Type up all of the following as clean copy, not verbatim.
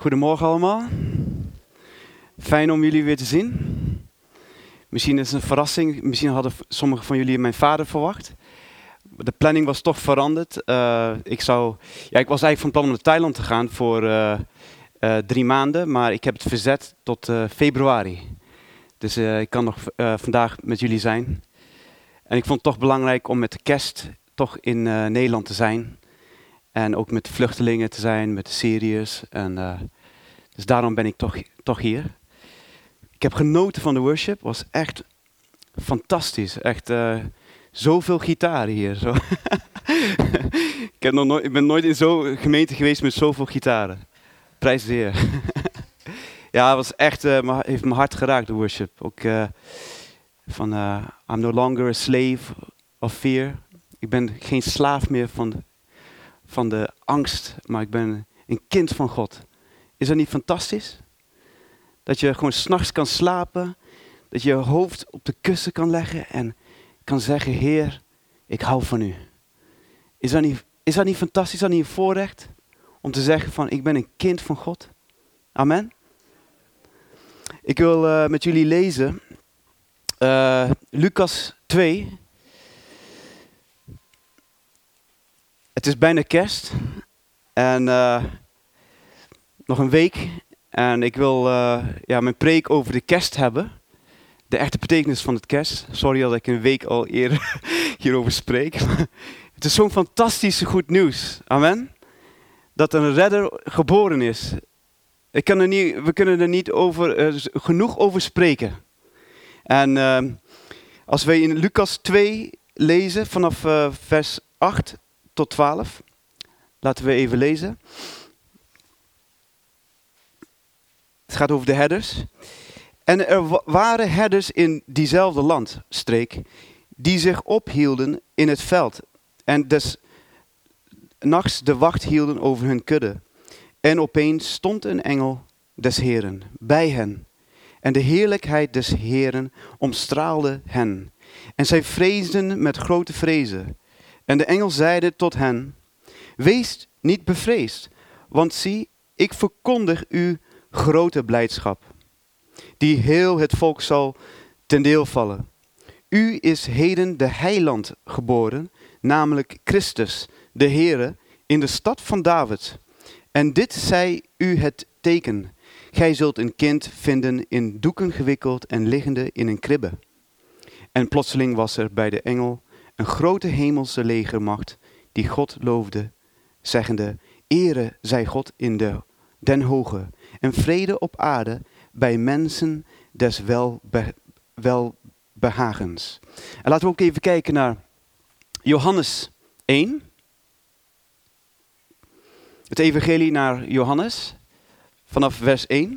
Goedemorgen allemaal. Fijn om jullie weer te zien. Misschien is het een verrassing. Misschien hadden sommigen van jullie mijn vader verwacht. De planning was toch veranderd. Ik was eigenlijk van plan om naar Thailand te gaan voor 3 maanden. Maar ik heb het verzet tot februari. Dus ik kan nog vandaag met jullie zijn. En ik vond het toch belangrijk om met de kerst toch in Nederland te zijn. En ook met de vluchtelingen te zijn, met de Syriërs. Dus daarom ben ik toch hier. Ik heb genoten van de worship. Het was echt fantastisch. Echt zoveel gitaren hier. Zo. Ik ben nooit in zo'n gemeente geweest met zoveel gitaren. Prijs de Heer. Ja, het was echt, heeft mijn hart geraakt, de worship. Ook I'm no longer a slave of fear. Ik ben geen slaaf meer van de angst, maar ik ben een kind van God. Is dat niet fantastisch? Dat je gewoon 's nachts kan slapen, dat je je hoofd op de kussen kan leggen en kan zeggen, Heer, ik hou van u. Is dat niet fantastisch? Is dat niet een voorrecht om te zeggen van, ik ben een kind van God? Amen. Ik wil met jullie lezen Lucas 2. Het is bijna kerst en nog een week en ik wil mijn preek over de kerst hebben. De echte betekenis van het kerst. Sorry dat ik een week al eerder hierover spreek. Het is zo'n fantastische goed nieuws. Amen. Dat een redder geboren is. We kunnen er niet genoeg over spreken. En als wij in Lucas 2 lezen vanaf vers 8 tot 12. Laten we even lezen. Het gaat over de herders. En er waren herders in diezelfde landstreek die zich ophielden in het veld en des nachts de wacht hielden over hun kudde. En opeens stond een engel des Heeren bij hen. En de heerlijkheid des Heeren omstraalde hen. En zij vreesden met grote vrezen. En de engel zeide tot hen, wees niet bevreesd, want zie, ik verkondig u grote blijdschap, die heel het volk zal ten deel vallen. U is heden de heiland geboren, namelijk Christus, de Heere, in de stad van David. En dit zij u het teken. Gij zult een kind vinden in doeken gewikkeld en liggende in een kribbe. En plotseling was er bij de engel een grote hemelse legermacht die God loofde, zeggende, Ere zij God in den hoge en vrede op aarde bij mensen des welbehagens. En laten we ook even kijken naar Johannes 1. Het evangelie naar Johannes, vanaf vers 1.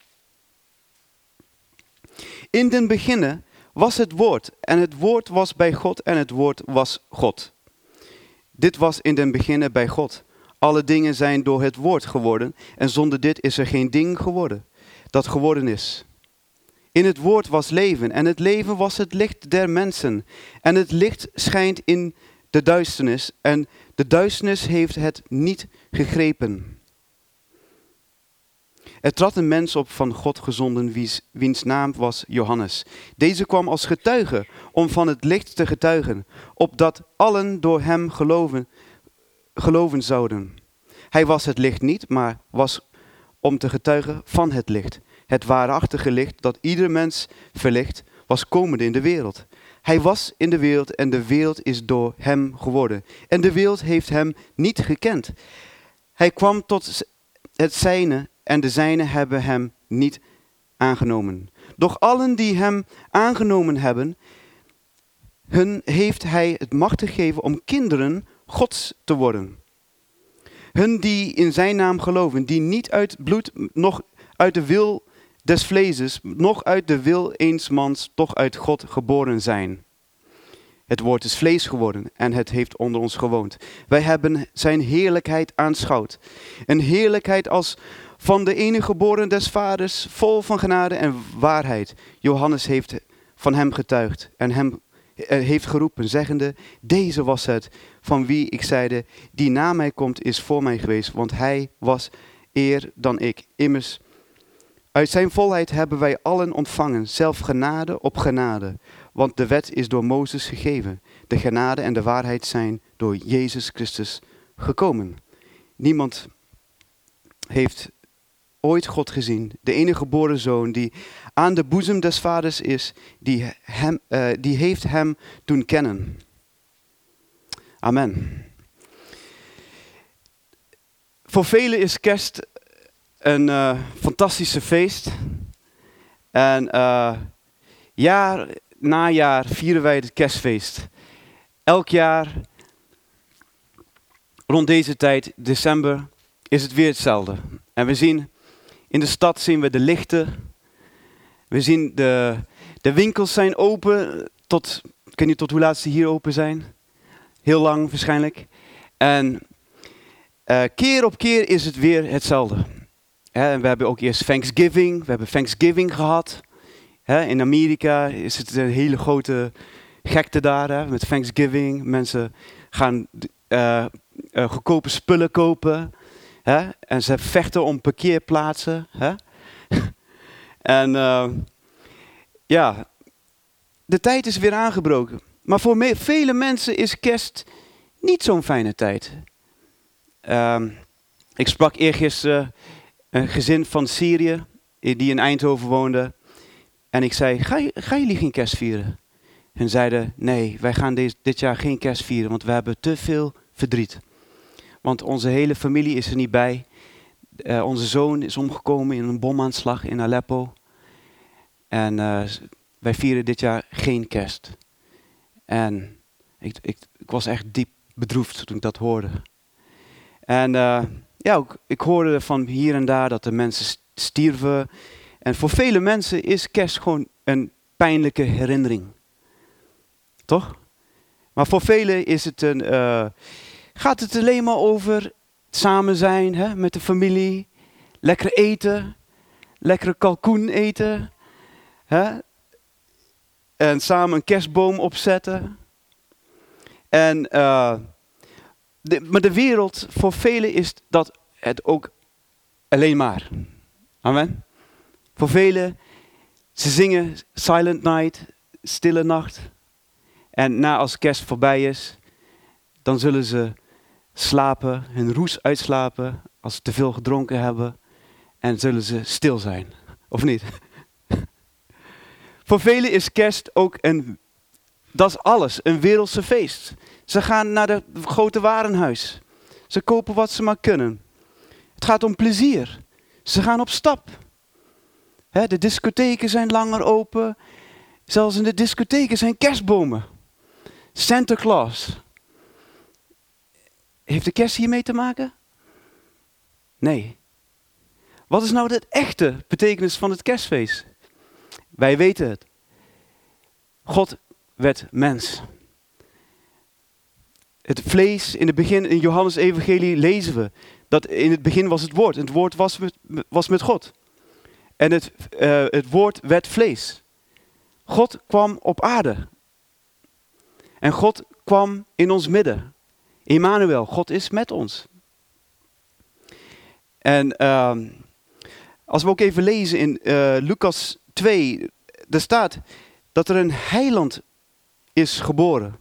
In den beginne was het woord en het woord was bij God en het woord was God. Dit was in den beginne bij God. Alle dingen zijn door het woord geworden en zonder dit is er geen ding geworden dat geworden is. In het woord was leven en het leven was het licht der mensen. En het licht schijnt in de duisternis en de duisternis heeft het niet gegrepen. Er trad een mens op van God gezonden, wiens naam was Johannes. Deze kwam als getuige om van het licht te getuigen, opdat allen door hem geloven zouden. Hij was het licht niet, maar was om te getuigen van het licht. Het waarachtige licht dat ieder mens verlicht, was komende in de wereld. Hij was in de wereld en de wereld is door hem geworden. En de wereld heeft hem niet gekend. Hij kwam tot het zijne en de zijnen hebben hem niet aangenomen. Doch allen die hem aangenomen hebben, hun heeft hij het macht gegeven om kinderen Gods te worden. Hun die in zijn naam geloven, die niet uit bloed, noch uit de wil des vleeses, noch uit de wil eens mans, toch uit God geboren zijn. Het woord is vlees geworden en het heeft onder ons gewoond. Wij hebben zijn heerlijkheid aanschouwd. Een heerlijkheid als van de enige geboren des vaders, vol van genade en waarheid. Johannes heeft van hem getuigd en hem heeft geroepen, zeggende, deze was het van wie ik zeide, die na mij komt is voor mij geweest, want hij was eer dan ik. Immers, uit zijn volheid hebben wij allen ontvangen, zelf genade op genade. Want de wet is door Mozes gegeven. De genade en de waarheid zijn door Jezus Christus gekomen. Niemand heeft ooit God gezien. De enige geboren zoon die aan de boezem des vaders is, die heeft hem doen kennen. Amen. Voor velen is kerst een fantastische feest. En jaar na jaar vieren wij het kerstfeest. Elk jaar rond deze tijd, december, is het weer hetzelfde. En we zien in de stad zien we de lichten. We zien de winkels zijn open tot, ik weet niet tot hoe laat ze hier open zijn. Heel lang waarschijnlijk. En keer op keer is het weer hetzelfde. En we hebben ook eerst Thanksgiving. We hebben Thanksgiving gehad. In Amerika is het een hele grote gekte daar. Met Thanksgiving. Mensen gaan goedkope spullen kopen. En ze vechten om parkeerplaatsen. En ja, de tijd is weer aangebroken. Maar voor vele mensen is kerst niet zo'n fijne tijd. Ik sprak eergisteren een gezin van Syrië die in Eindhoven woonde. En ik zei, gaan jullie geen kerst vieren? En zeiden, nee, wij gaan dit jaar geen kerst vieren, want we hebben te veel verdriet. Want onze hele familie is er niet bij. Onze zoon is omgekomen in een bomaanslag in Aleppo. En wij vieren dit jaar geen kerst. En ik was echt diep bedroefd toen ik dat hoorde. En ik hoorde van hier en daar dat de mensen stierven. En voor vele mensen is kerst gewoon een pijnlijke herinnering. Toch? Maar voor velen is het gaat het alleen maar over samen zijn met de familie. Lekker eten. Lekkere kalkoen eten. En samen een kerstboom opzetten. En, maar de wereld, voor velen is dat het ook alleen maar. Amen. Voor velen, ze zingen Silent Night, stille nacht. En als kerst voorbij is, dan zullen ze slapen, hun roes uitslapen als ze te veel gedronken hebben. En zullen ze stil zijn, of niet? Voor velen is kerst ook dat is alles, een wereldse feest. Ze gaan naar het grote warenhuis. Ze kopen wat ze maar kunnen. Het gaat om plezier. Ze gaan op stap. De discotheken zijn langer open. Zelfs in de discotheken zijn kerstbomen. Santa Claus. Heeft de kerst hiermee te maken? Nee. Wat is nou de echte betekenis van het kerstfeest? Wij weten het. God werd mens. Het vlees, in het begin, in Johannes Evangelie lezen we, dat in het begin was het woord. En het woord was met God. En het woord werd vlees. God kwam op aarde. En God kwam in ons midden. Emmanuel, God is met ons. En als we ook even lezen in Lucas 2, er staat dat er een heiland is geboren.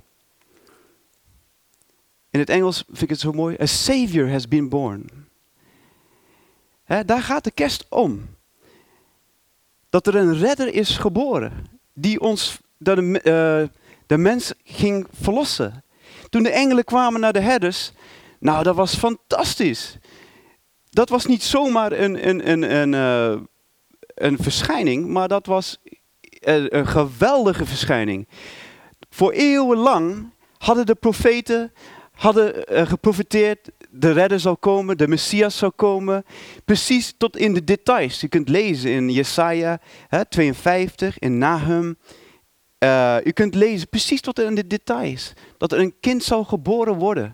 In het Engels vind ik het zo mooi. A savior has been born. Daar gaat de kerst om. Dat er een redder is geboren. Die ons, de mens ging verlossen. Toen de engelen kwamen naar de herders. Nou, dat was fantastisch. Dat was niet zomaar een verschijning. Maar dat was een geweldige verschijning. Voor eeuwenlang hadden de profeten geprofeteerd, de redder zal komen, de Messias zal komen, precies tot in de details. Je kunt lezen in Jesaja 52, in Nahum. U kunt lezen precies tot in de details, dat er een kind zal geboren worden.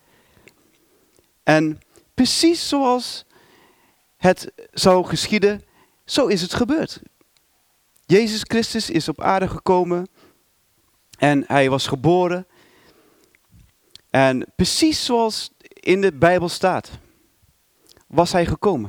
En precies zoals het zou geschieden, zo is het gebeurd. Jezus Christus is op aarde gekomen en hij was geboren. En precies zoals in de Bijbel staat. was hij gekomen?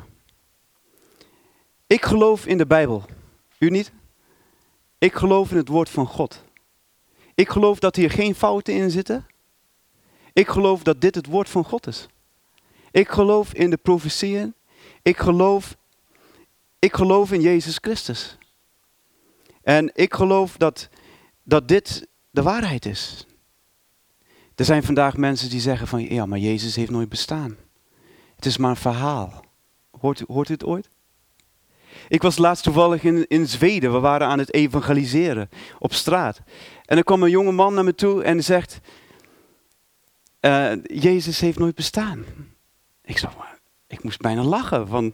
Ik geloof in de Bijbel. U niet? Ik geloof in het woord van God. Ik geloof dat hier geen fouten in zitten. Ik geloof dat dit het woord van God is. Ik geloof in de profetieën. Ik geloof in Jezus Christus. En ik geloof dat dit de waarheid is. Er zijn vandaag mensen die zeggen van, ja, maar Jezus heeft nooit bestaan. Het is maar een verhaal. Hoort u het ooit? Ik was laatst toevallig in Zweden. We waren aan het evangeliseren op straat. En er kwam een jonge man naar me toe en zegt, Jezus heeft nooit bestaan. Ik moest bijna lachen.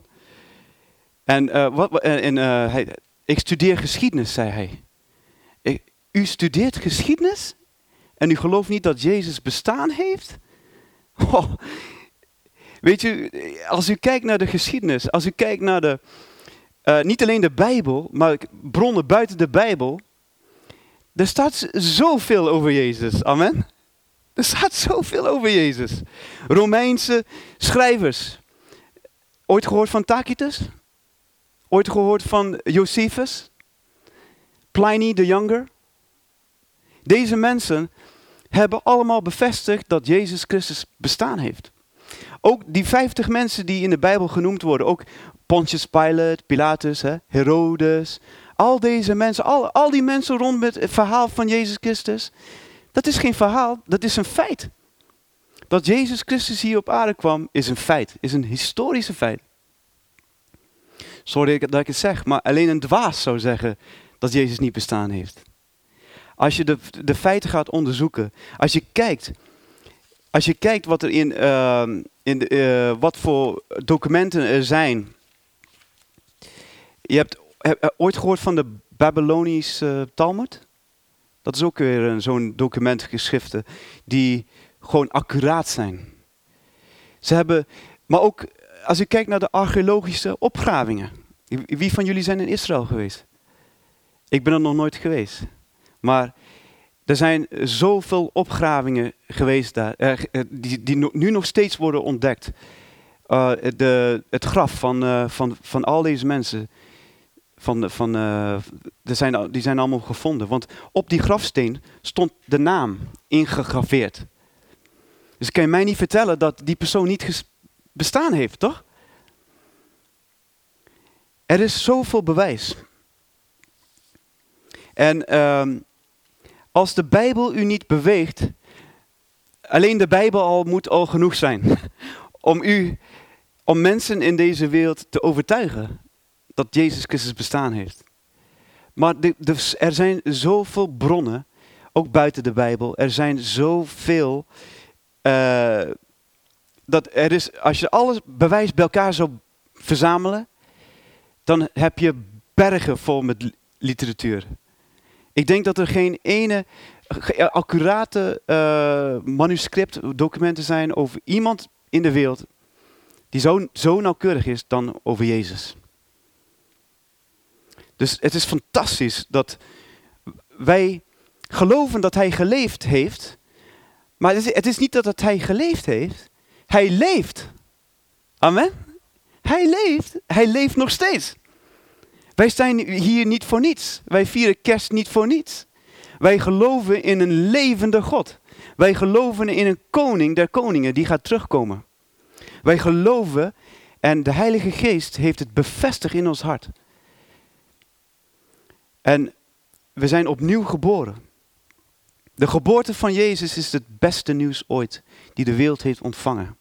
Ik studeer geschiedenis, zei hij. U studeert geschiedenis? En u gelooft niet dat Jezus bestaan heeft? Oh. Weet u, als u kijkt naar de geschiedenis, als u kijkt naar niet alleen de Bijbel, maar bronnen buiten de Bijbel, er staat zoveel over Jezus. Amen. Er staat zoveel over Jezus. Romeinse schrijvers. Ooit gehoord van Tacitus? Ooit gehoord van Josephus? Pliny the Younger? Deze mensen hebben allemaal bevestigd dat Jezus Christus bestaan heeft. Ook die 50 mensen die in de Bijbel genoemd worden, ook Pontius Pilate, Pilatus, Herodes, al deze mensen, al die mensen rond met het verhaal van Jezus Christus, dat is geen verhaal, dat is een feit. Dat Jezus Christus hier op aarde kwam, is een feit, is een historische feit. Sorry dat ik het zeg, maar alleen een dwaas zou zeggen dat Jezus niet bestaan heeft. Als je de feiten gaat onderzoeken, als je kijkt wat er wat voor documenten er zijn. Je hebt ooit gehoord van de Babylonische Talmud? Dat is ook weer zo'n document geschriften die gewoon accuraat zijn. Maar ook als je kijkt naar de archeologische opgravingen. Wie van jullie zijn in Israël geweest? Ik ben er nog nooit geweest. Maar er zijn zoveel opgravingen geweest daar, die nu nog steeds worden ontdekt. Het graf van al deze mensen, die zijn allemaal gevonden. Want op die grafsteen stond de naam ingegraveerd. Dus kan je mij niet vertellen dat die persoon niet bestaan heeft, toch? Er is zoveel bewijs. En als de Bijbel u niet beweegt, alleen de Bijbel moet al genoeg zijn om mensen in deze wereld te overtuigen dat Jezus Christus bestaan heeft. Maar er zijn zoveel bronnen, ook buiten de Bijbel. Er zijn zoveel, als je alles bewijs bij elkaar zou verzamelen, dan heb je bergen vol met literatuur. Ik denk dat er geen ene accurate manuscript, documenten zijn over iemand in de wereld die zo nauwkeurig is dan over Jezus. Dus het is fantastisch dat wij geloven dat hij geleefd heeft, maar het is niet dat hij geleefd heeft. Hij leeft. Amen. Hij leeft nog steeds. Wij zijn hier niet voor niets. Wij vieren kerst niet voor niets. Wij geloven in een levende God. Wij geloven in een koning der koningen die gaat terugkomen. Wij geloven en de Heilige Geest heeft het bevestigd in ons hart. En we zijn opnieuw geboren. De geboorte van Jezus is het beste nieuws ooit die de wereld heeft ontvangen.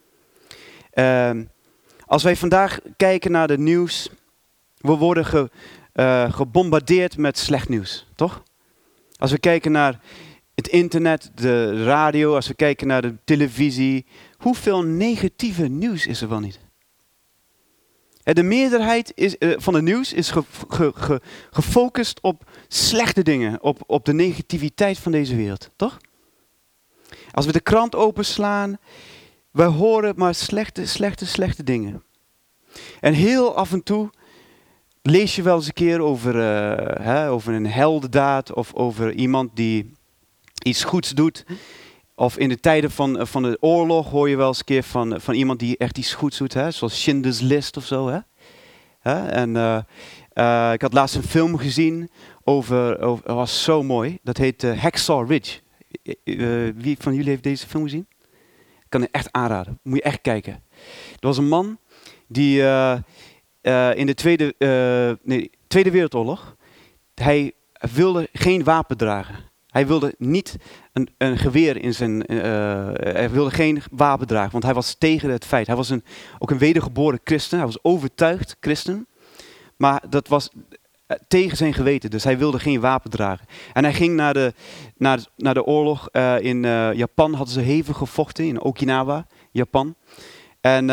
Als wij vandaag kijken naar de nieuws, we worden gebombardeerd met slecht nieuws, toch? Als we kijken naar het internet, de radio, als we kijken naar de televisie, hoeveel negatieve nieuws is er wel niet? De meerderheid van het nieuws is gefocust op slechte dingen, op de negativiteit van deze wereld, toch? Als we de krant openslaan, we horen maar slechte dingen. En heel af en toe lees je wel eens een keer over een heldendaad of over iemand die iets goeds doet. Of in de tijden van de oorlog hoor je wel eens een keer van iemand die echt iets goeds doet. Hè? Zoals Schindler's List of zo. Hè? En ik had laatst een film gezien over het was zo mooi. Dat heet Hacksaw Ridge. Wie van jullie heeft deze film gezien? Ik kan het echt aanraden. Moet je echt kijken. Er was een man die in de Tweede Wereldoorlog, hij wilde geen wapen dragen. Hij wilde niet een geweer in zijn... hij wilde geen wapen dragen, want hij was tegen het feit. Hij was ook een wedergeboren christen. Hij was overtuigd christen. Maar dat was tegen zijn geweten, dus hij wilde geen wapen dragen. En hij ging naar de oorlog in Japan. Hadden ze hevig gevochten in Okinawa, Japan. En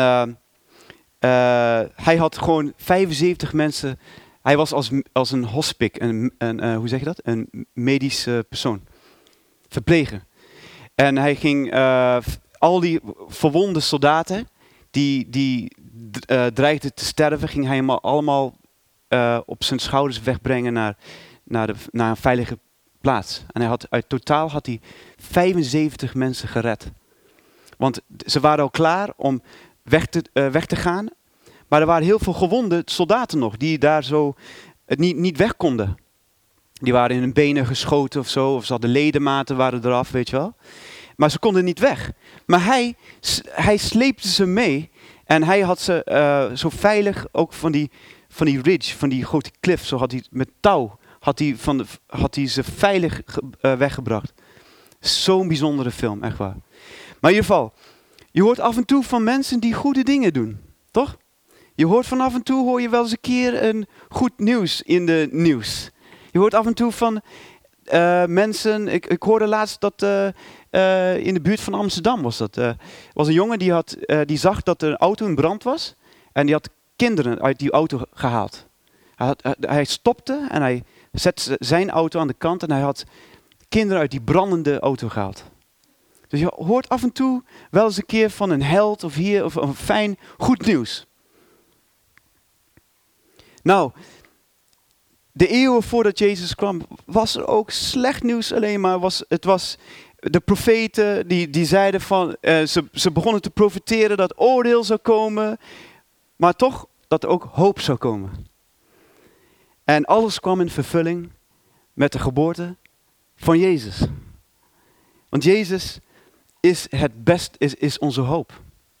hij had gewoon 75 mensen... Hij was als een hospic, hoe zeg je dat? Een medische persoon. Verpleger. En hij ging al die verwonde soldaten die dreigden te sterven, ging hij allemaal op zijn schouders wegbrengen naar een veilige plaats. En totaal had hij 75 mensen gered. Want ze waren al klaar om weg te gaan. Maar er waren heel veel gewonde soldaten nog, die daar zo niet weg konden. Die waren in hun benen geschoten of zo, of ze hadden ledematen waren eraf, weet je wel. Maar ze konden niet weg. Maar hij sleepte ze mee en hij had ze zo veilig, ook van die ridge, van die grote klif, zo had hij met touw, had hij ze veilig weggebracht. Zo'n bijzondere film, echt waar. Maar in ieder geval, je hoort af en toe van mensen die goede dingen doen, toch? Je hoort van af en toe, hoor je wel eens een keer een goed nieuws in de nieuws. Je hoort af en toe van mensen, ik hoorde laatst dat in de buurt van Amsterdam was een jongen die zag dat er een auto in brand was. En die had kinderen uit die auto gehaald. Hij stopte en hij zette zijn auto aan de kant en hij had kinderen uit die brandende auto gehaald. Dus je hoort af en toe wel eens een keer van een held of een fijn goed nieuws. Nou, de eeuwen voordat Jezus kwam, was er ook slecht nieuws alleen maar. Het was de profeten die zeiden van, ze begonnen te profeteren dat oordeel zou komen, maar toch dat er ook hoop zou komen. En alles kwam in vervulling met de geboorte van Jezus. Want Jezus is het best, is onze hoop.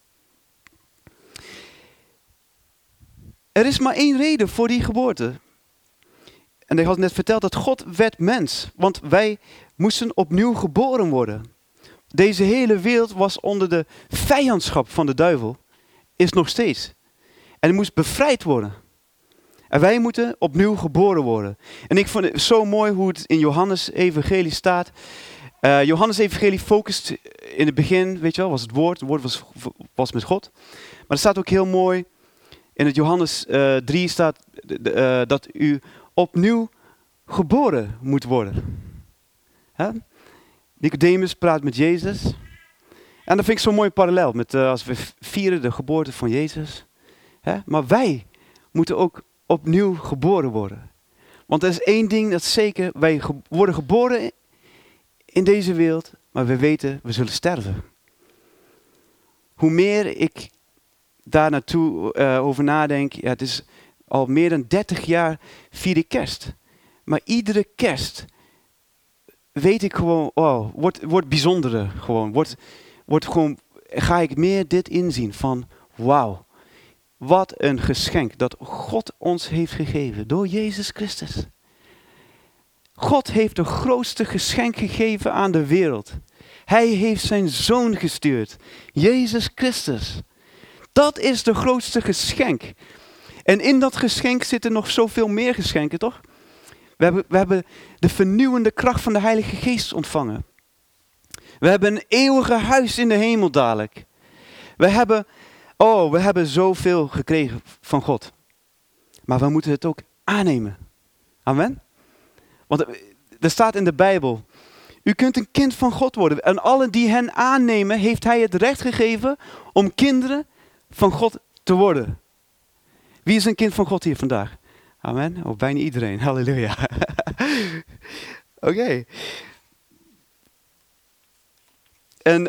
Er is maar één reden voor die geboorte. En ik had net verteld dat God werd mens. Want wij moesten opnieuw geboren worden. Deze hele wereld was onder de vijandschap van de duivel. Is nog steeds. En die moest bevrijd worden. En wij moeten opnieuw geboren worden. En ik vond het zo mooi hoe het in Johannes evangelie staat. Johannes evangelie focust in het begin, weet je wel, was het woord. Het woord was met God. Maar er staat ook heel mooi. In het Johannes 3 staat dat u opnieuw geboren moet worden. Hè? Nicodemus praat met Jezus. En dat vind ik zo'n mooi parallel met als we vieren de geboorte van Jezus. Hè? Maar wij moeten ook opnieuw geboren worden. Want er is één ding dat zeker, wij worden geboren in deze wereld, maar we weten, we zullen sterven. Hoe meer ik daar naartoe over nadenk, ja, het is al meer dan 30 jaar vier ik kerst. Maar iedere kerst weet ik gewoon, wordt bijzondere gewoon. Wordt gewoon, ga ik meer dit inzien van, wauw. Wat een geschenk dat God ons heeft gegeven door Jezus Christus. God heeft het grootste geschenk gegeven aan de wereld. Hij heeft zijn zoon gestuurd, Jezus Christus. Dat is de grootste geschenk. En in dat geschenk zitten nog zoveel meer geschenken, toch? We hebben de vernieuwende kracht van de Heilige Geest ontvangen. We hebben een eeuwige huis in de hemel dadelijk. We hebben zoveel gekregen van God. Maar we moeten het ook aannemen. Amen. Want er staat in de Bijbel, u kunt een kind van God worden. En allen die hen aannemen, heeft hij het recht gegeven om kinderen van God te worden. Wie is een kind van God hier vandaag? Amen. Oh, bijna iedereen. Halleluja. Oké. En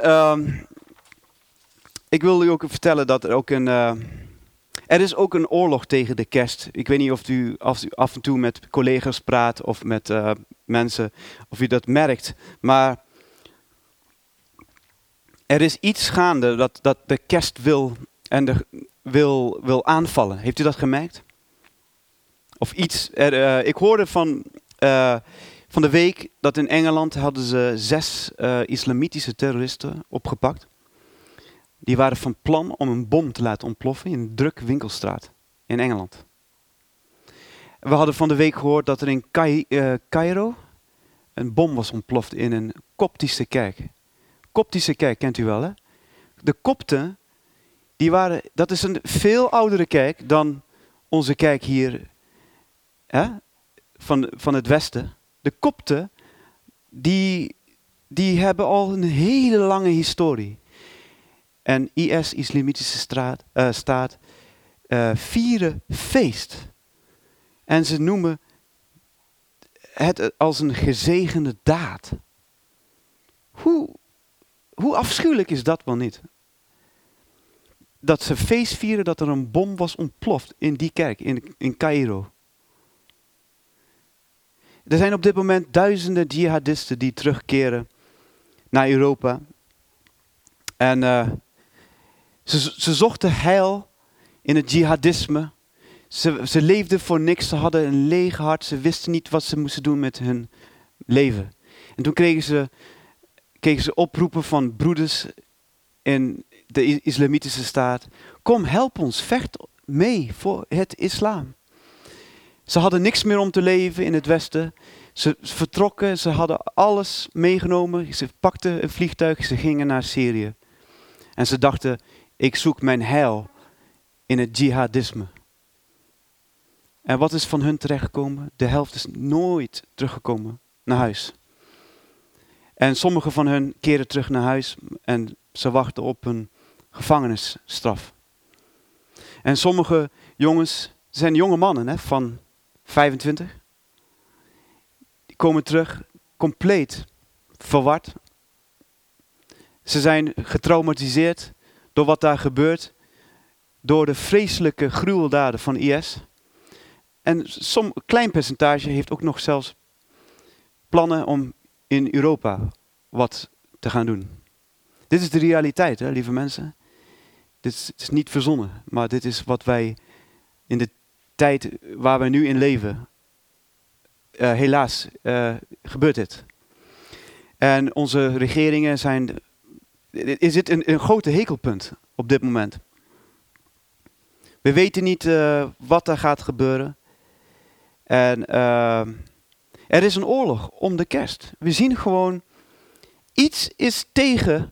ik wil u ook vertellen dat er ook er is ook een oorlog tegen de kerst. Ik weet niet of u af en toe met collega's praat of met mensen, of u dat merkt. Maar er is iets gaande dat de kerst wil aanvallen. Heeft u dat gemerkt? Of iets. Ik hoorde van de week dat in Engeland hadden ze 6 islamitische terroristen opgepakt. Die waren van plan om een bom te laten ontploffen in een druk winkelstraat in Engeland. We hadden van de week gehoord dat er in Cairo een bom was ontploft in een Koptische kerk. Koptische kerk kent u wel, hè? De Kopten, dat is een veel oudere kerk dan onze kerk hier, hè? Van het Westen. De Kopten, die hebben al een hele lange historie. En IS, Islamitische staat, vieren feest. En ze noemen het als een gezegende daad. Hoe afschuwelijk is dat wel niet? Dat ze feest vieren dat er een bom was ontploft in die kerk, in Cairo. Er zijn op dit moment duizenden jihadisten die terugkeren naar Europa. En ze zochten heil in het jihadisme. Ze leefden voor niks, ze hadden een leeg hart, ze wisten niet wat ze moesten doen met hun leven. En toen kregen ze oproepen van broeders in de islamitische staat. Kom, help ons, vecht mee voor het islam. Ze hadden niks meer om te leven in het Westen. Ze vertrokken, ze hadden alles meegenomen. Ze pakten een vliegtuig, ze gingen naar Syrië. En ze dachten, ik zoek mijn heil in het jihadisme. En wat is van hun terechtgekomen? De helft is nooit teruggekomen naar huis. En sommigen van hen keren terug naar huis en ze wachten op een gevangenisstraf. En sommige jongens, zijn jonge mannen van 25, die komen terug compleet verward. Ze zijn getraumatiseerd door wat daar gebeurt, door de vreselijke gruweldaden van IS. En een klein percentage heeft ook nog zelfs plannen om in Europa wat te gaan doen. Dit is de realiteit, hè, lieve mensen. Dit is niet verzonnen, maar dit is wat wij in de tijd waar wij nu in leven, helaas gebeurt dit. En onze regeringen is dit een grote hekelpunt op dit moment. We weten niet wat er gaat gebeuren. En er is een oorlog om de kerst. We zien gewoon, iets is tegen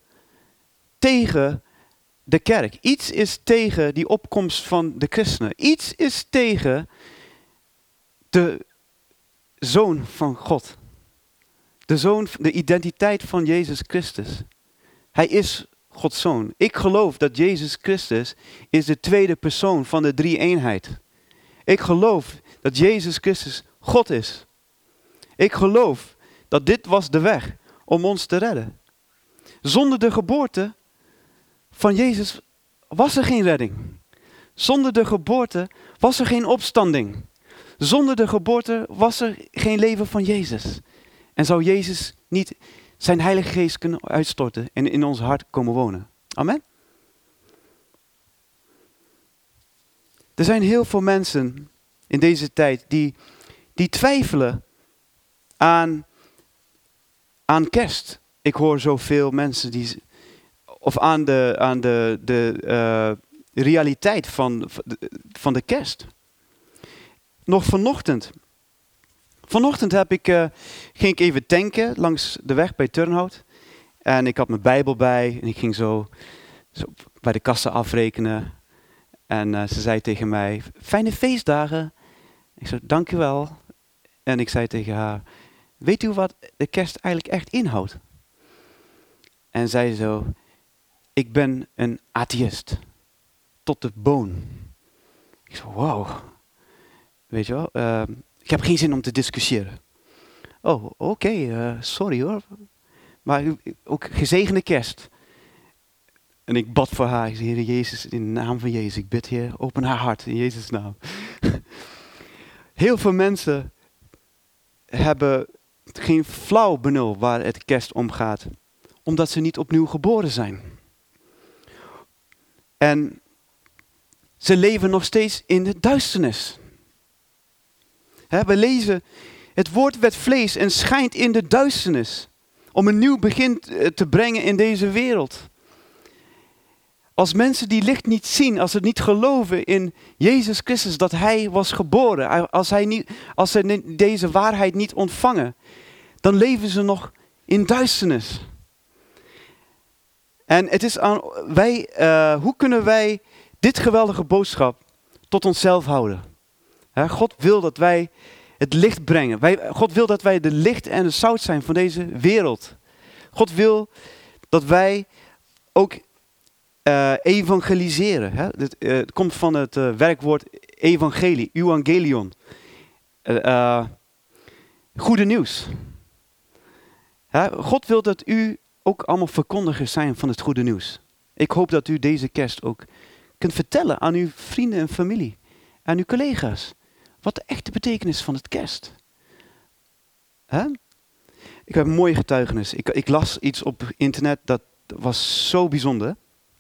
de kerk. Iets is tegen die opkomst van de christenen. Iets is tegen de Zoon van God. De identiteit van Jezus Christus. Hij is Gods Zoon. Ik geloof dat Jezus Christus is de tweede persoon van de drie-eenheid. Ik geloof dat Jezus Christus God is. Ik geloof dat dit was de weg om ons te redden. Zonder de geboorte van Jezus was er geen redding. Zonder de geboorte was er geen opstanding. Zonder de geboorte was er geen leven van Jezus. En zou Jezus niet zijn Heilige Geest kunnen uitstorten en in ons hart komen wonen. Amen. Er zijn heel veel mensen in deze tijd die twijfelen aan kerst. Ik hoor zoveel mensen aan de realiteit van de kerst. Nog vanochtend ging ik even tanken langs de weg bij Turnhout. En ik had mijn Bijbel bij en ik ging zo bij de kassa afrekenen. En ze zei tegen mij, fijne feestdagen. Ik zei, dank u wel. En ik zei tegen haar, weet u wat de kerst eigenlijk echt inhoudt? En zij zo, ik ben een atheïst. Tot de boon. Ik zei, wauw. Weet je wel, ik heb geen zin om te discussiëren. Oh, oké, sorry hoor. maar ook gezegende kerst. En ik bad voor haar. Ik zei, Heer Jezus, in de naam van Jezus. Ik bid, Heer, open haar hart in Jezus' naam. Heel veel mensen hebben geen flauw benul waar het kerst om gaat. Omdat ze niet opnieuw geboren zijn. En ze leven nog steeds in de duisternis. We lezen, het woord werd vlees en schijnt in de duisternis. Om een nieuw begin te brengen in deze wereld. Als mensen die licht niet zien, als ze niet geloven in Jezus Christus, dat Hij was geboren. Als ze deze waarheid niet ontvangen, dan leven ze nog in duisternis. En het is aan wij, hoe kunnen wij dit geweldige boodschap tot onszelf houden? God wil dat wij het licht brengen. God wil dat wij de licht en de zout zijn van deze wereld. God wil dat wij ook evangeliseren. Het komt van het werkwoord evangelie, evangelion. Goede nieuws. God wil dat u ook allemaal verkondigers zijn van het goede nieuws. Ik hoop dat u deze kerst ook kunt vertellen aan uw vrienden en familie, aan uw collega's, wat de echte betekenis van het kerst. Ik heb een mooie getuigenis. Ik las iets op internet dat was zo bijzonder.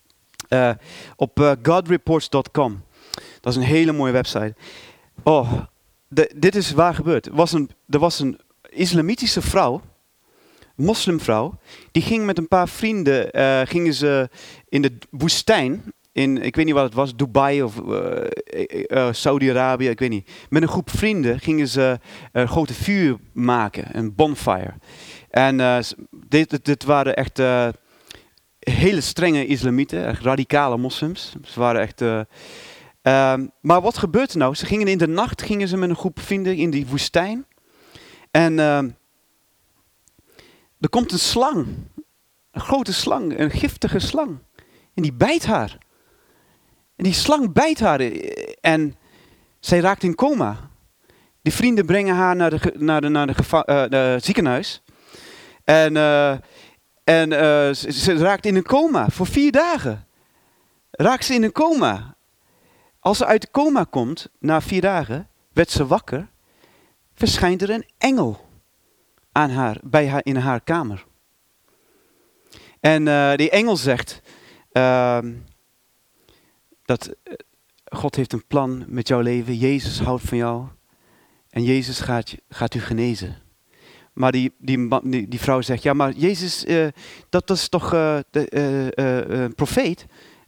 Op godreports.com. Dat is een hele mooie website. Dit is waar gebeurd. Er was een islamitische vrouw, moslimvrouw, die ging met een paar vrienden, gingen ze in de woestijn, ik weet niet wat het was, Dubai of Saudi-Arabië, ik weet niet. Met een groep vrienden gingen ze een grote vuur maken, een bonfire. En dit waren echt hele strenge islamieten, echt radicale moslims. Ze waren echt... maar wat gebeurt er nou? Ze gingen in de nacht met een groep vrienden in die woestijn. En er komt een slang. Een grote slang, een giftige slang. En die bijt haar. En die slang bijt haar en zij raakt in coma. Die vrienden brengen haar naar de ziekenhuis. En ze raakt in een coma voor 4 dagen. Raakt ze in een coma. Als ze uit de coma komt, na 4 dagen, werd ze wakker. Verschijnt er een engel aan haar, in haar kamer. En die engel zegt dat God heeft een plan met jouw leven. Jezus houdt van jou. En Jezus gaat u genezen. Maar die vrouw zegt, ja, maar Jezus, dat is toch een profeet.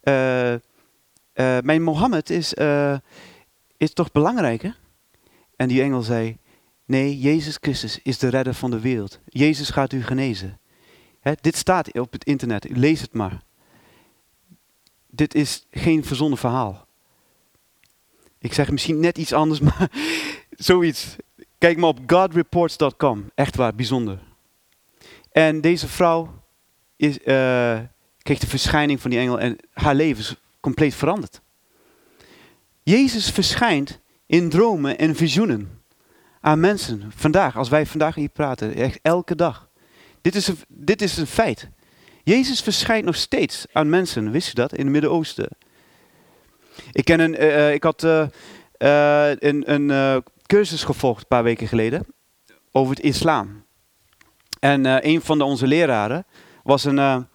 Mijn Mohammed is toch belangrijker? En die engel zei, nee, Jezus Christus is de redder van de wereld. Jezus gaat u genezen. Dit staat op het internet, lees het maar. Dit is geen verzonnen verhaal. Ik zeg misschien net iets anders, maar zoiets. Kijk maar op godreports.com. Echt waar, bijzonder. En deze vrouw kreeg de verschijning van die engel en haar leven is compleet veranderd. Jezus verschijnt in dromen en visioenen aan mensen. Vandaag, als wij vandaag hier praten, echt elke dag. Dit is een feit. Jezus verschijnt nog steeds aan mensen, wist je dat, in het Midden-Oosten. Ik had een cursus gevolgd een paar weken geleden over het islam. En een van onze leraren was een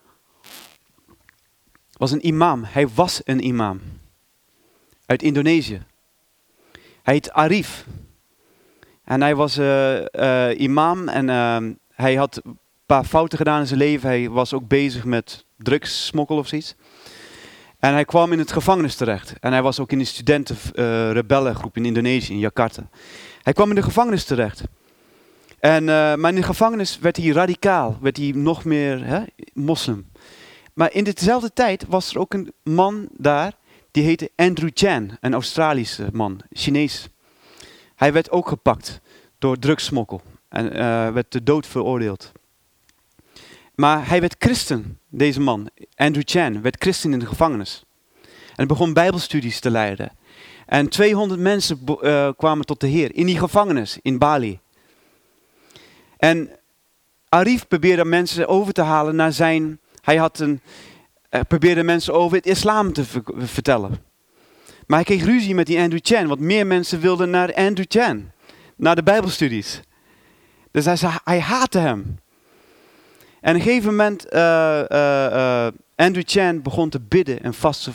imam. Hij was een imam uit Indonesië. Hij heet Arif. En hij was imam en hij had een paar fouten gedaan in zijn leven. Hij was ook bezig met drugssmokkel of zoiets. En hij kwam in het gevangenis terecht. En hij was ook in een studenten-rebellengroep in Indonesië, in Jakarta. Hij kwam in de gevangenis terecht. Maar in de gevangenis werd hij radicaal. Werd hij nog meer moslim. Maar in dezelfde tijd was er ook een man daar. Die heette Andrew Chan. Een Australische man. Chinees. Hij werd ook gepakt door drugssmokkel. En werd de dood veroordeeld. Maar hij werd christen, deze man. Andrew Chan werd christen in de gevangenis. En begon bijbelstudies te leiden. En 200 mensen kwamen tot de Heer in die gevangenis in Bali. En Arif probeerde mensen over te halen naar zijn... Hij probeerde mensen over het islam te vertellen. Maar hij kreeg ruzie met die Andrew Chan, want meer mensen wilden naar Andrew Chan. Naar de bijbelstudies. Dus hij haatte hem. En op een gegeven moment, Andrew Chan begon te bidden en vasten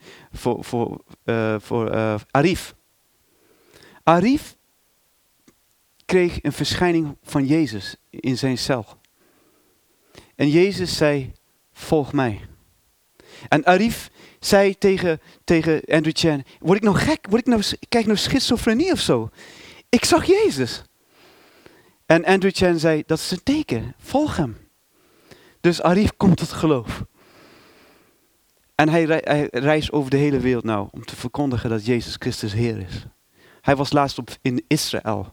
voor Arif. Arif kreeg een verschijning van Jezus in zijn cel. En Jezus zei, volg mij. En Arif zei tegen Andrew Chan, word ik nou gek? Krijg ik nou schizofrenie of zo? Ik zag Jezus. En Andrew Chan zei, dat is een teken, volg hem. Dus Arif komt tot geloof. En hij reist over de hele wereld nou om te verkondigen dat Jezus Christus Heer is. Hij was laatst in Israël.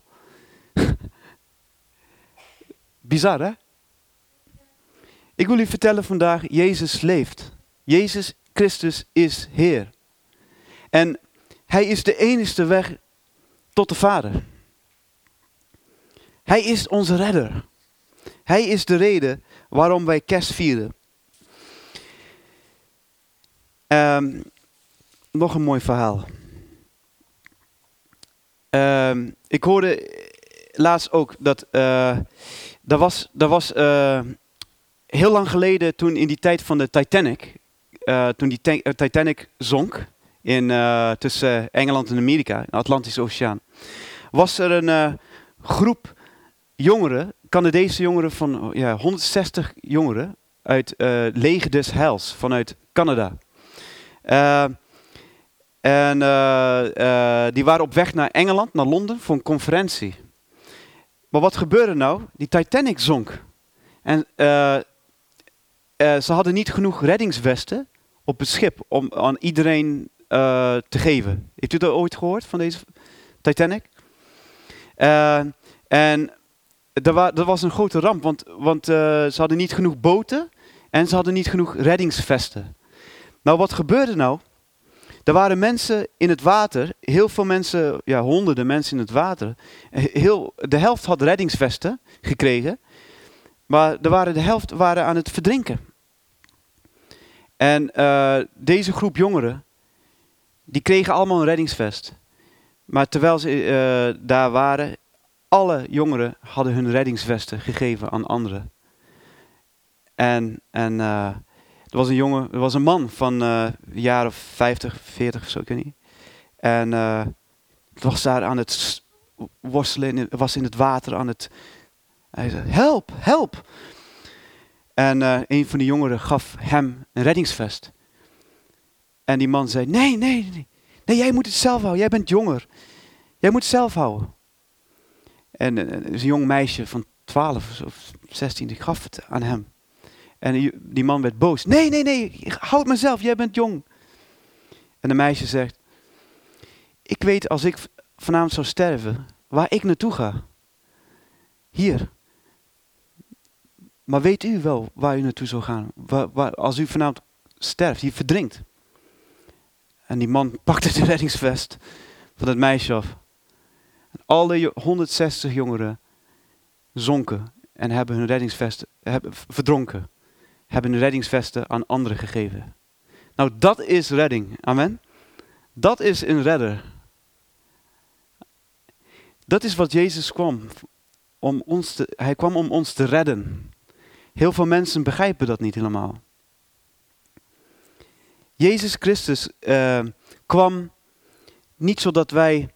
Bizar, hè? Ik wil u vertellen vandaag, Jezus leeft. Jezus Christus is Heer. En hij is de enige weg tot de Vader. Hij is onze redder. Hij is de reden waarom wij kerst vieren. Nog een mooi verhaal. Ik hoorde laatst ook dat er was heel lang geleden, toen in die tijd van de Titanic, toen die Titanic zonk tussen Engeland en Amerika, in de Atlantische Oceaan, was er een groep jongeren, Canadese jongeren van 160 jongeren uit Leger des Heils vanuit Canada. Die waren op weg naar Engeland, naar Londen, voor een conferentie. Maar wat gebeurde nou? Die Titanic zonk. En ze hadden niet genoeg reddingsvesten op het schip om aan iedereen te geven. Heeft u dat ooit gehoord van deze Titanic? En dat was een grote ramp, want ze hadden niet genoeg boten en ze hadden niet genoeg reddingsvesten. Nou, wat gebeurde nou? Er waren mensen in het water, heel veel mensen, honderden mensen in het water. De helft had reddingsvesten gekregen, maar de helft waren aan het verdrinken. En deze groep jongeren, die kregen allemaal een reddingsvest. Maar terwijl ze daar waren, alle jongeren hadden hun reddingsvesten gegeven aan anderen. Er was een man van een jaar of 50, 40 of zo, ik weet niet. En was daar aan het worstelen, was in het water aan het... Hij zei, help, help! En een van de jongeren gaf hem een reddingsvest. En die man zei, nee, jij moet het zelf houden, jij bent jonger. Jij moet het zelf houden. En een jong meisje van 12 of 16, die gaf het aan hem. En die man werd boos. Nee, houd mezelf, jij bent jong. En de meisje zegt, ik weet als ik vanavond zou sterven, waar ik naartoe ga. Hier. Maar weet u wel waar u naartoe zou gaan? Als u vanavond sterft, hier verdrinkt. En die man pakte de reddingsvest van het meisje af. En alle 160 jongeren zonken en hebben hun reddingsvesten verdronken. Hebben hun reddingsvesten aan anderen gegeven. Nou, dat is redding. Amen. Dat is een redder. Dat is wat Jezus kwam. Hij kwam om ons te redden. Heel veel mensen begrijpen dat niet helemaal. Jezus Christus kwam niet zodat wij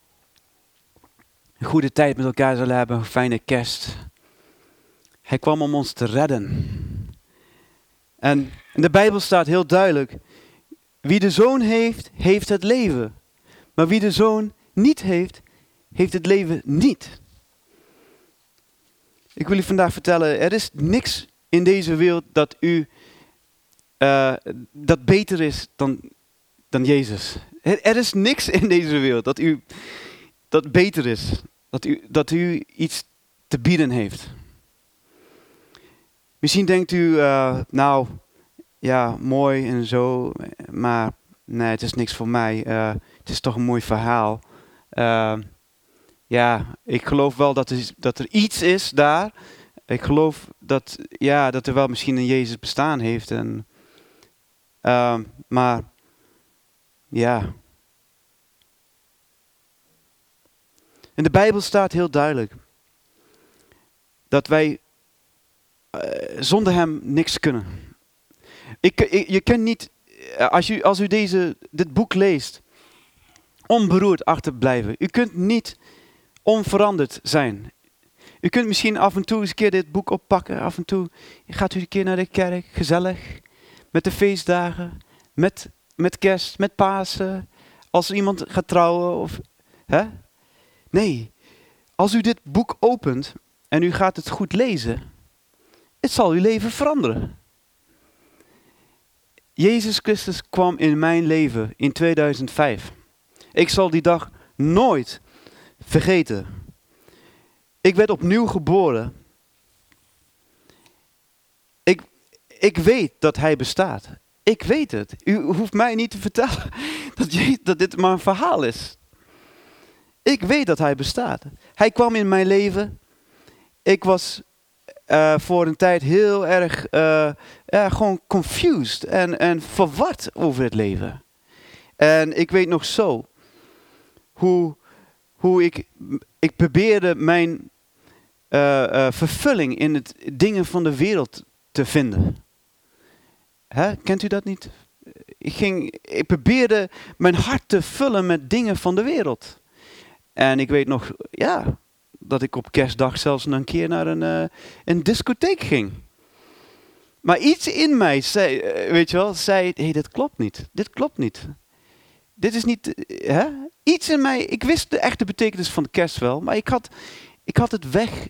een goede tijd met elkaar zullen hebben, een fijne kerst. Hij kwam om ons te redden. En in de Bijbel staat heel duidelijk, wie de Zoon heeft, heeft het leven. Maar wie de Zoon niet heeft, heeft het leven niet. Ik wil u vandaag vertellen, er is niks in deze wereld dat beter is dan Jezus. Er is niks in deze wereld dat beter is. Dat u iets te bieden heeft. Misschien denkt u, mooi en zo, maar nee, het is niks voor mij. Het is toch een mooi verhaal. Ik geloof wel dat er iets is daar, Ik geloof dat, ja, dat er wel misschien een Jezus bestaan heeft. Maar ja. In de Bijbel staat heel duidelijk dat wij zonder hem niks kunnen. Je kunt niet, als u dit boek leest, onberoerd achterblijven. U kunt niet onveranderd zijn. U kunt misschien af en toe eens een keer dit boek oppakken. Af en toe gaat u een keer naar de kerk, gezellig. Met de feestdagen, met kerst, met Pasen. Als er iemand gaat trouwen. Hè? Nee, als u dit boek opent en u gaat het goed lezen, het zal uw leven veranderen. Jezus Christus kwam in mijn leven in 2005. Ik zal die dag nooit vergeten. Ik werd opnieuw geboren. Ik weet dat hij bestaat. Ik weet het. U hoeft mij niet te vertellen dat dit maar een verhaal is. Ik weet dat hij bestaat. Hij kwam in mijn leven. Ik was voor een tijd heel erg gewoon confused en verward over het leven. En ik weet nog zo hoe ik probeerde mijn vervulling in het dingen van de wereld te vinden. Hè? Kent u dat niet? Ik probeerde mijn hart te vullen met dingen van de wereld. En ik weet nog, ja, dat ik op kerstdag zelfs een keer naar een discotheek ging. Maar iets in mij zei, weet je wel, hey, dit klopt niet. Dit klopt niet. Dit is niet, hè? Iets in mij, ik wist de echte betekenis van de kerst wel, maar ik had het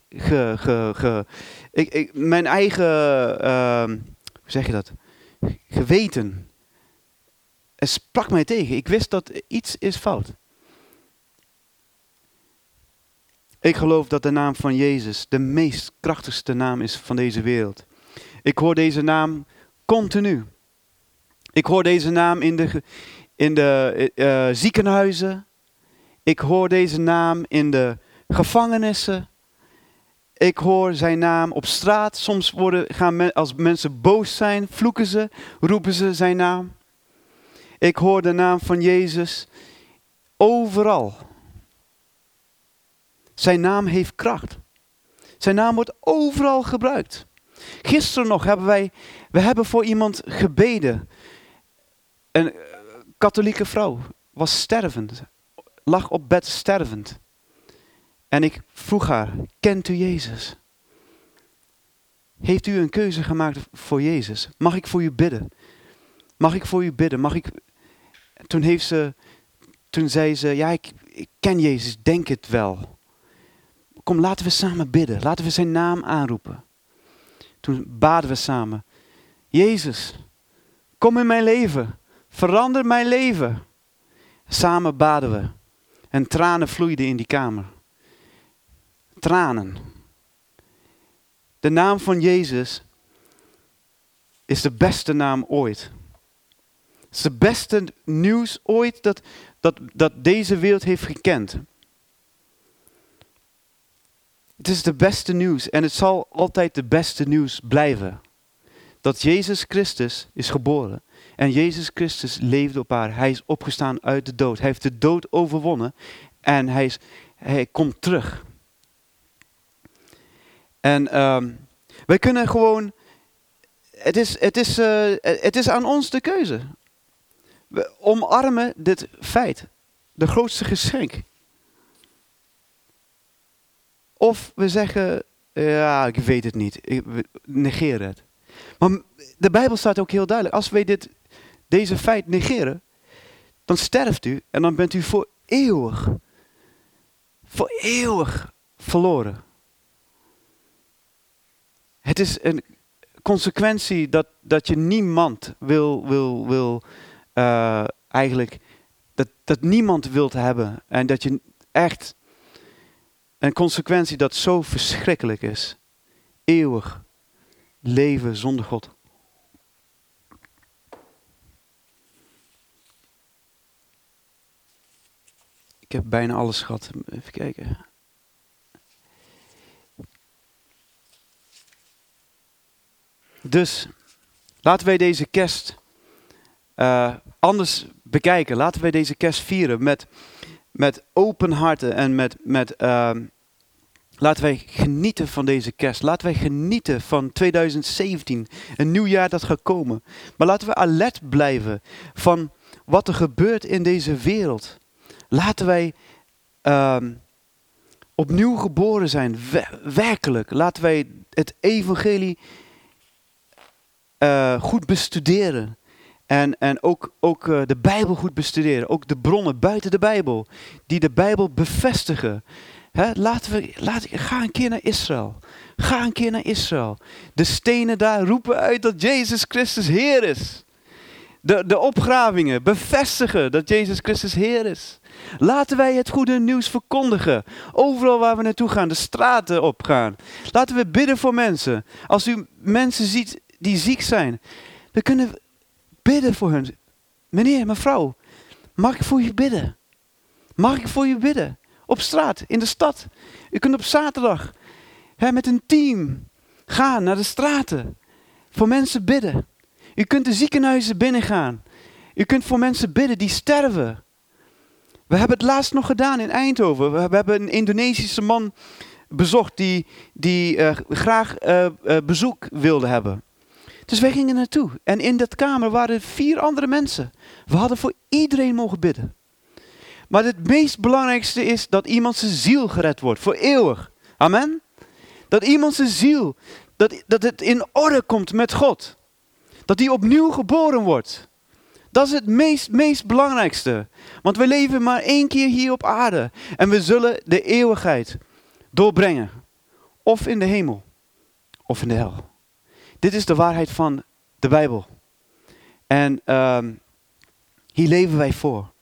mijn eigen, hoe zeg je dat? Geweten. Het sprak mij tegen. Ik wist dat iets is fout. Ik geloof dat de naam van Jezus de meest krachtigste naam is van deze wereld. Ik hoor deze naam continu. Ik hoor deze naam in de ziekenhuizen. Ik hoor deze naam in de gevangenissen. Ik hoor zijn naam op straat. Soms als mensen boos zijn, vloeken ze, roepen ze zijn naam. Ik hoor de naam van Jezus overal. Zijn naam heeft kracht. Zijn naam wordt overal gebruikt. Gisteren nog we hebben voor iemand gebeden. Een katholieke vrouw was stervend. Lag op bed stervend. En ik vroeg haar, kent u Jezus? Heeft u een keuze gemaakt voor Jezus? Mag ik voor u bidden? Mag ik voor u bidden? Toen zei ze, ja, ik ken Jezus, denk het wel. Kom, laten we samen bidden. Laten we zijn naam aanroepen. Toen baden we samen. Jezus, kom in mijn leven. Verander mijn leven. Samen baden we. En tranen vloeiden in die kamer. Tranen. De naam van Jezus is de beste naam ooit. Het is het beste nieuws ooit dat deze wereld heeft gekend. Het is de beste nieuws en het zal altijd de beste nieuws blijven. Dat Jezus Christus is geboren en Jezus Christus leefde op aarde. Hij is opgestaan uit de dood. Hij heeft de dood overwonnen en hij komt terug. En wij kunnen gewoon, het is aan ons de keuze. We omarmen dit feit, de grootste geschenk. Of we zeggen, ja, ik weet het niet, we negeren het. Maar de Bijbel staat ook heel duidelijk, als wij deze feit negeren, dan sterft u en dan bent u voor eeuwig verloren. Het is een consequentie dat je niemand wil eigenlijk, dat niemand wilt hebben. En dat je echt, een consequentie dat zo verschrikkelijk is. Eeuwig leven zonder God. Ik heb bijna alles gehad. Even kijken. Dus laten wij deze kerst anders bekijken. Laten wij deze kerst vieren met open harten en laten wij genieten van deze kerst. Laten wij genieten van 2017, een nieuw jaar dat gaat komen. Maar laten we alert blijven van wat er gebeurt in deze wereld. Laten wij opnieuw geboren zijn, werkelijk. Laten wij het evangelie goed bestuderen. En ook de Bijbel goed bestuderen. Ook de bronnen buiten de Bijbel, die de Bijbel bevestigen. Ga een keer naar Israël. Ga een keer naar Israël. De stenen daar roepen uit dat Jezus Christus Heer is. De opgravingen bevestigen dat Jezus Christus Heer is. Laten wij het goede nieuws verkondigen. Overal waar we naartoe gaan, de straten opgaan. Laten we bidden voor mensen. Als u mensen ziet die ziek zijn, we kunnen bidden voor hen. Meneer, mevrouw, mag ik voor je bidden? Mag ik voor je bidden? Op straat, in de stad. U kunt op zaterdag met een team gaan naar de straten. Voor mensen bidden. U kunt de ziekenhuizen binnengaan. U kunt voor mensen bidden die sterven. We hebben het laatst nog gedaan in Eindhoven. We hebben een Indonesische man bezocht die graag bezoek wilde hebben. Dus wij gingen naartoe. En in dat kamer waren 4 andere mensen. We hadden voor iedereen mogen bidden. Maar het meest belangrijkste is dat iemand zijn ziel gered wordt. Voor eeuwig. Amen. Dat iemand zijn ziel, dat het in orde komt met God. Dat hij opnieuw geboren wordt. Dat is het meest belangrijkste. Want we leven maar 1 keer hier op aarde. En we zullen de eeuwigheid doorbrengen. Of in de hemel. Of in de hel. Dit is de waarheid van de Bijbel. En hier leven wij voor.